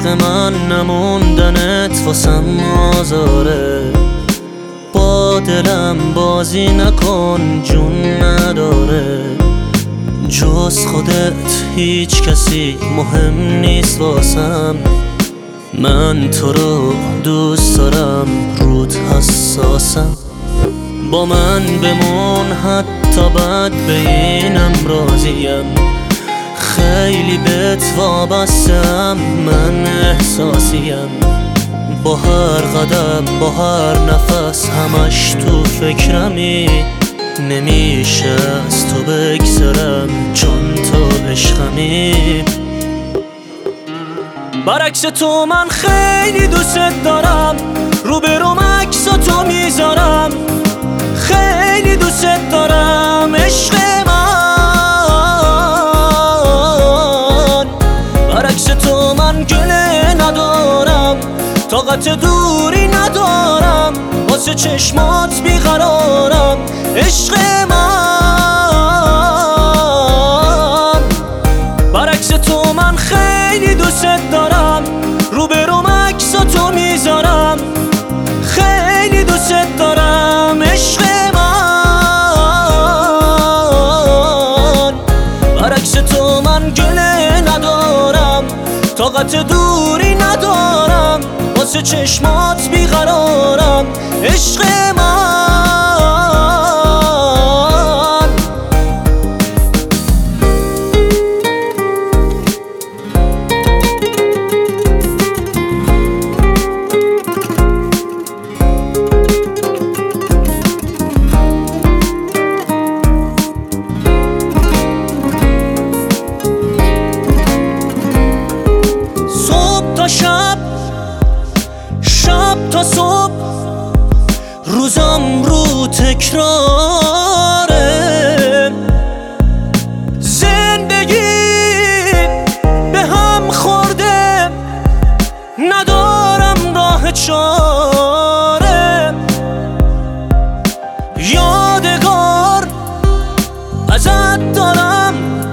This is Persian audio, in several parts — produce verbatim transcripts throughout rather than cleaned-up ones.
عشق من نموندنت واسم آزاره. با دلم بازی نکن جون نداره، جز خودت هیچ کسی مهم نیست واسم. من تو رو دوست دارم، رود حساسم. با من بمون حتی بد به اینم راضیم. خیلی بهت وابستم، من احساسیم. با هر قدم با هر نفس همش تو فکرمی. نمیشه از تو بگذرم چون تو عشقمی. برعکس تو من خیلی دوست دارم، روبروم عکساتو میذارم. خیلی دوست دارم عشق من. برعکس تو من گله ندارم، طاقت دوری ندارم، واسه چشمات بیقرارم عشق من. برعکس تو من خیلی دوست دارم، روبروم عکساتو میذارم. خیلی دوست دارم عشق من. برعکس تو من گله ندارم، طاقت دوری ندارم، واسه چشمات بیقرارم عشق من. شب شب تا صبح روزم رو تکراره. زندگی به هم خورده، ندارم راه چاره. یادگار ازت دارم،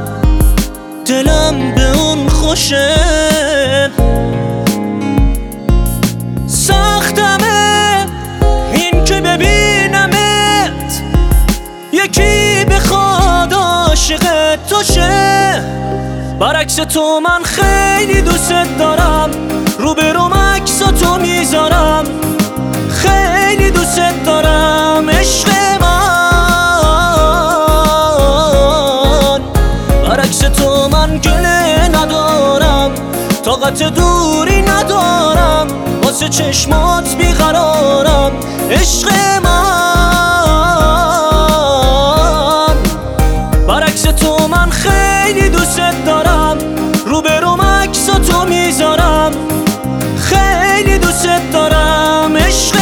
دلم به اون خوشه. سختمه این که ببینمت یکی بخواد عاشق تو شه. برعکس تو من خیلی دوست دارم، روبروم عکساتو میذارم. خیلی دوست دارم عشق من. برعکس تو من گله ندارم، طاقت دوری ندارم، واسه چشمات بیقرارم عشق من. برعکس تو من خیلی دوست دارم، روبروم عکساتو میذارم. خیلی دوست دارم عشق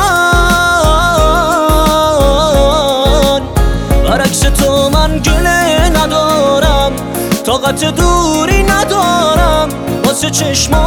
من. برعکس تو من گله ندارم، طاقت دوری ندارم، واسه چشمات